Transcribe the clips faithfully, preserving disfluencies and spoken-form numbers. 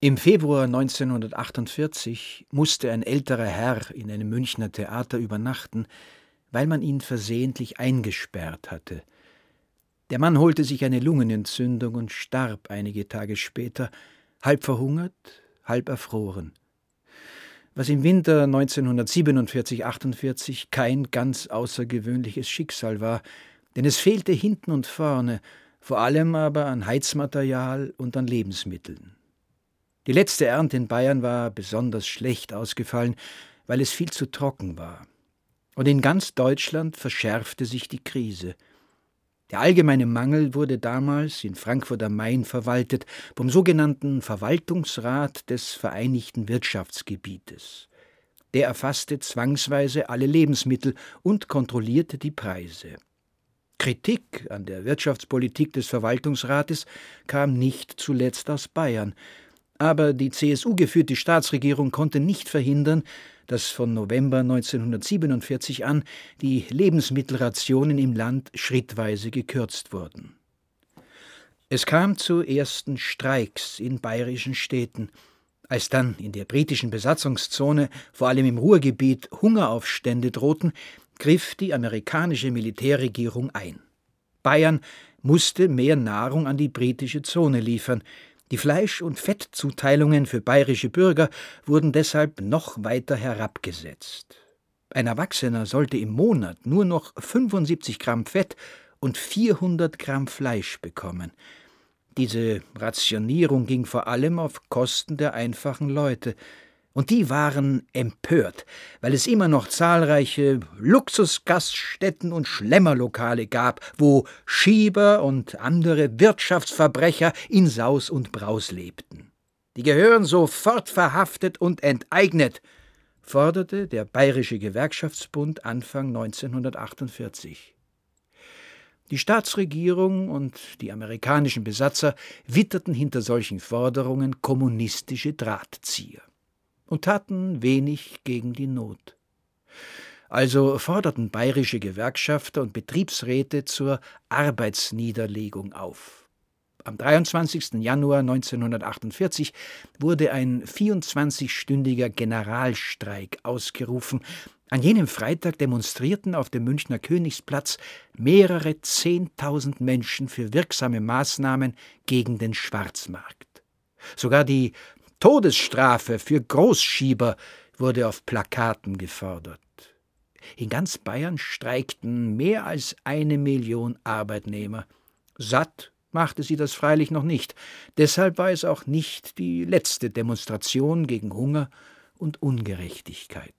Im Februar neunzehnhundertachtundvierzig musste ein älterer Herr in einem Münchner Theater übernachten, weil man ihn versehentlich eingesperrt hatte. Der Mann holte sich eine Lungenentzündung und starb einige Tage später, halb verhungert, halb erfroren. Was im Winter neunzehnhundertsiebenundvierzig achtundvierzig kein ganz außergewöhnliches Schicksal war, denn es fehlte hinten und vorne, vor allem aber an Heizmaterial und an Lebensmitteln. Die letzte Ernte in Bayern war besonders schlecht ausgefallen, weil es viel zu trocken war. Und in ganz Deutschland verschärfte sich die Krise. Der allgemeine Mangel wurde damals in Frankfurt am Main verwaltet vom sogenannten Verwaltungsrat des Vereinigten Wirtschaftsgebietes. Der erfasste zwangsweise alle Lebensmittel und kontrollierte die Preise. Kritik an der Wirtschaftspolitik des Verwaltungsrates kam nicht zuletzt aus Bayern. Aber die C S U-geführte Staatsregierung konnte nicht verhindern, dass von November neunzehnhundertsiebenundvierzig an die Lebensmittelrationen im Land schrittweise gekürzt wurden. Es kam zu ersten Streiks in bayerischen Städten. Als dann in der britischen Besatzungszone, vor allem im Ruhrgebiet, Hungeraufstände drohten, griff die amerikanische Militärregierung ein. Bayern musste mehr Nahrung an die britische Zone liefern. Die Fleisch- und Fettzuteilungen für bayerische Bürger wurden deshalb noch weiter herabgesetzt. Ein Erwachsener sollte im Monat nur noch fünfundsiebzig Gramm Fett und vierhundert Gramm Fleisch bekommen. Diese Rationierung ging vor allem auf Kosten der einfachen Leute. Und die waren empört, weil es immer noch zahlreiche Luxusgaststätten und Schlemmerlokale gab, wo Schieber und andere Wirtschaftsverbrecher in Saus und Braus lebten. Die gehören sofort verhaftet und enteignet, forderte der Bayerische Gewerkschaftsbund Anfang neunzehnhundertachtundvierzig. Die Staatsregierung und die amerikanischen Besatzer witterten hinter solchen Forderungen kommunistische Drahtzieher und taten wenig gegen die Not. Also forderten bayerische Gewerkschafter und Betriebsräte zur Arbeitsniederlegung auf. Am dreiundzwanzigsten Januar neunzehnhundertachtundvierzig wurde ein vierundzwanzigstündiger Generalstreik ausgerufen. An jenem Freitag demonstrierten auf dem Münchner Königsplatz mehrere Zehntausend Menschen für wirksame Maßnahmen gegen den Schwarzmarkt. Sogar die Todesstrafe für Großschieber wurde auf Plakaten gefordert. In ganz Bayern streikten mehr als eine Million Arbeitnehmer. Satt machte sie das freilich noch nicht. Deshalb war es auch nicht die letzte Demonstration gegen Hunger und Ungerechtigkeit.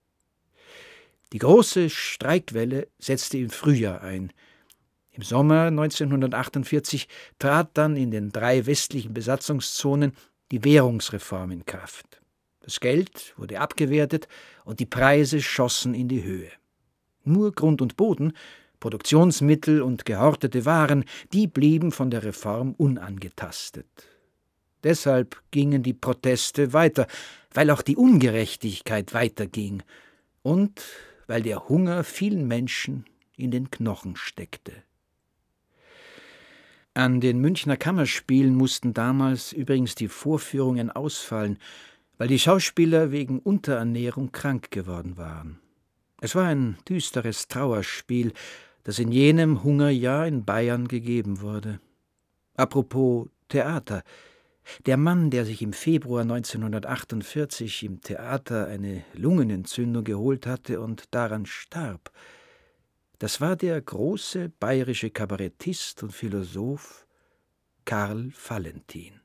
Die große Streikwelle setzte im Frühjahr ein. Im Sommer neunzehnhundertachtundvierzig trat dann in den drei westlichen Besatzungszonen die Währungsreform in Kraft. Das Geld wurde abgewertet und die Preise schossen in die Höhe. Nur Grund und Boden, Produktionsmittel und gehortete Waren, die blieben von der Reform unangetastet. Deshalb gingen die Proteste weiter, weil auch die Ungerechtigkeit weiterging und weil der Hunger vielen Menschen in den Knochen steckte. An den Münchner Kammerspielen mussten damals übrigens die Vorführungen ausfallen, weil die Schauspieler wegen Unterernährung krank geworden waren. Es war ein düsteres Trauerspiel, das in jenem Hungerjahr in Bayern gegeben wurde. Apropos Theater. Der Mann, der sich im Februar neunzehnhundertachtundvierzig im Theater eine Lungenentzündung geholt hatte und daran starb, das war der große bayerische Kabarettist und Philosoph Karl Valentin.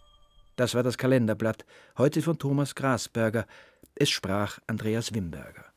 Das war das Kalenderblatt, heute von Thomas Grasberger. Es sprach Andreas Wimberger.